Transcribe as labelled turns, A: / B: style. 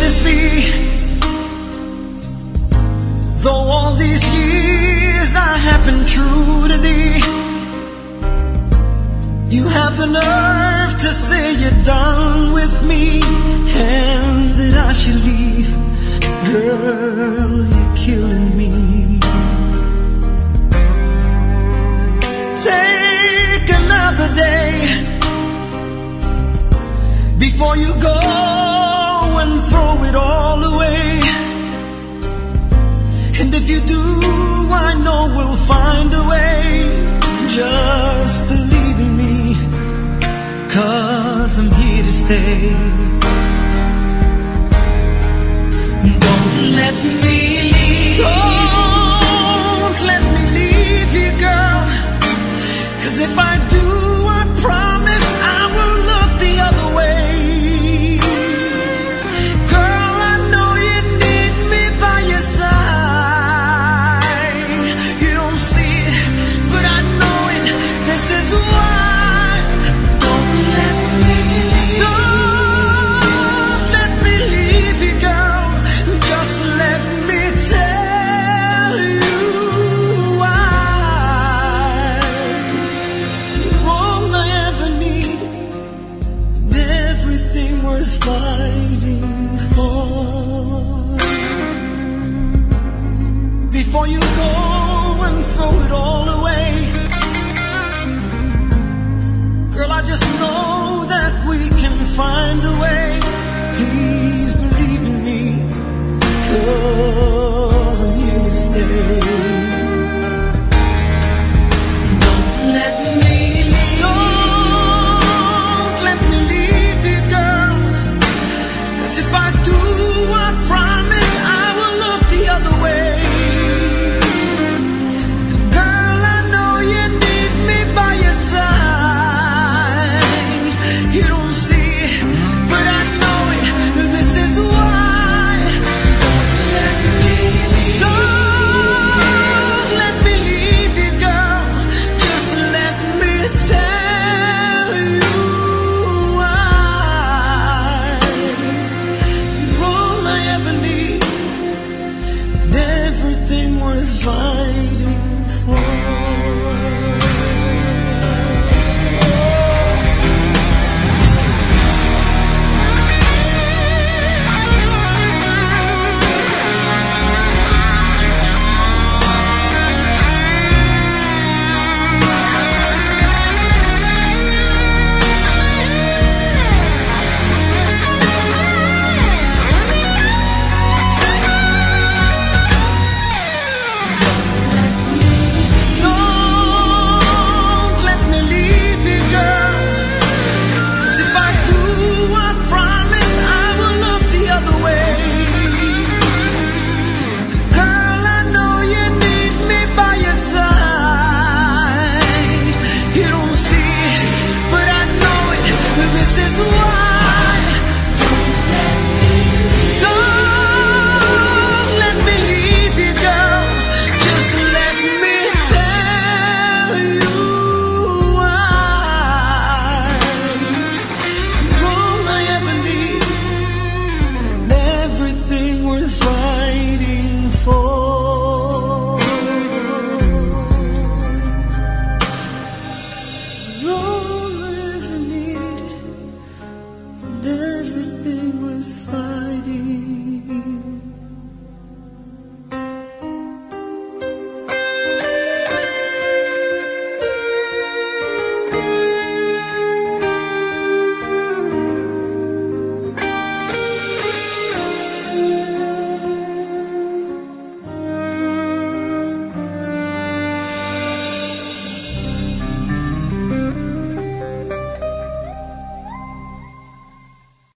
A: this be? Though all these years I have been true to thee, you have the nerve to say you're done with me and that I should leave. Girl, you're killing me. Take another day before you go and throw it all away. And if you do, I know we'll find a way. Just believe in me, 'cause I'm here to stay. Don't let me leave. Don't let me leave you, girl. 'Cause if I do, I promise I will look the other way. Girl, I know you need me by your side. You don't see it, but I know it. This is why. Don't let me leave. Don't let me leave you, girl. Just let me tell you why. All I ever need, everything worth fighting for. Before you go and throw it all away, girl, I just know that we can find a way. Please believe in me, 'cause I'm here to stay. Don't let me leave. Don't let me leave you, girl. 'Cause if I do, I promise I will look the other way. Girl, I know you need me by your side. You don't see it, but I know it. This is why. Don't let me leave you, girl. Just let me tell you why. You're all I ever need, and everything worth fighting for. Don't let me leave you, girl. 'Cause if I do, I promise I will look the other way. Girl, I know you need me by your side. You don't see it, but I know it. This is